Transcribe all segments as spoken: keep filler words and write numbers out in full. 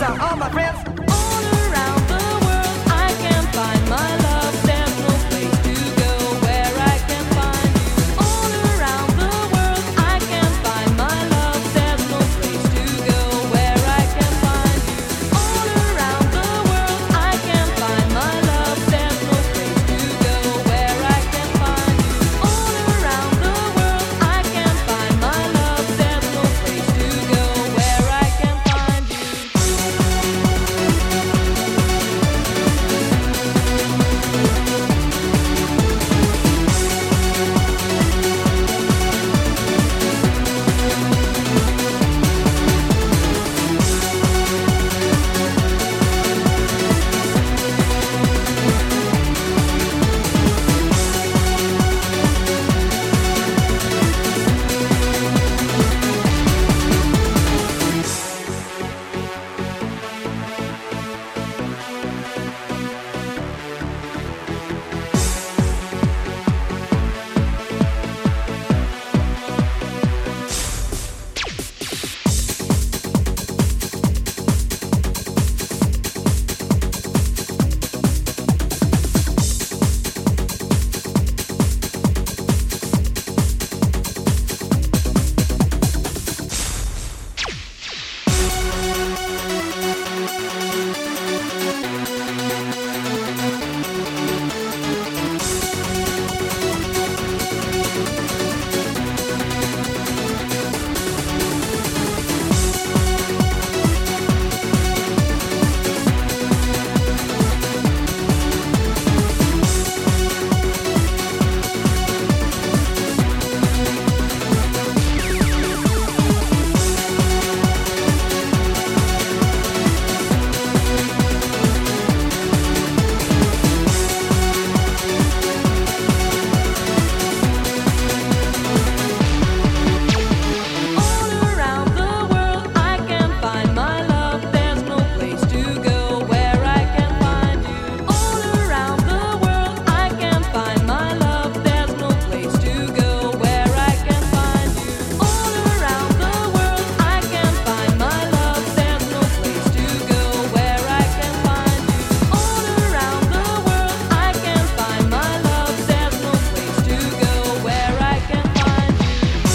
D's are all my friends. All around the world I can find my love. There's no place to go where I can find you. All around the world I can find my love. There's no place to go where I can find you. All around the world I can find my love. There's no place to go where I can find you. All around the world I can find my love. There's no place to go where I can find you. All around the world I can find my love. There's no place to go where I can find you. All around the world I can find my love. There's no place to go where I can find you. All around the world I can find my love. There's no place to go where I can find you. All around the world I can find my love. There's no place to go where I can find you.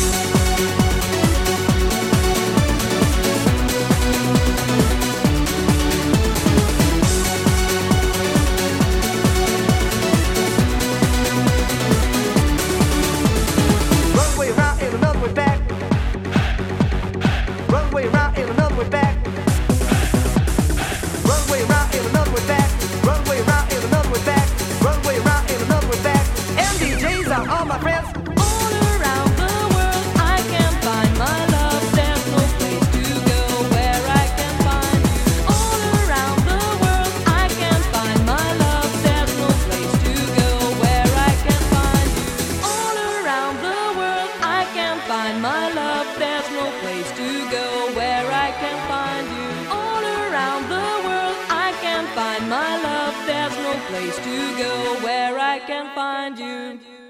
One way around and another way back. One way around and another way back. One way around and another way back. One way around and another way back. One way around and another way back. M D Js are all my friends. All around the world I can find my love. There's no place to go where I can find you. All around the world I can find my love. There's no place to go where I can find you. All around the world I can find my love. There's no place to go where I can find you. All around the world I can find my love. There's no place to go where I can find you.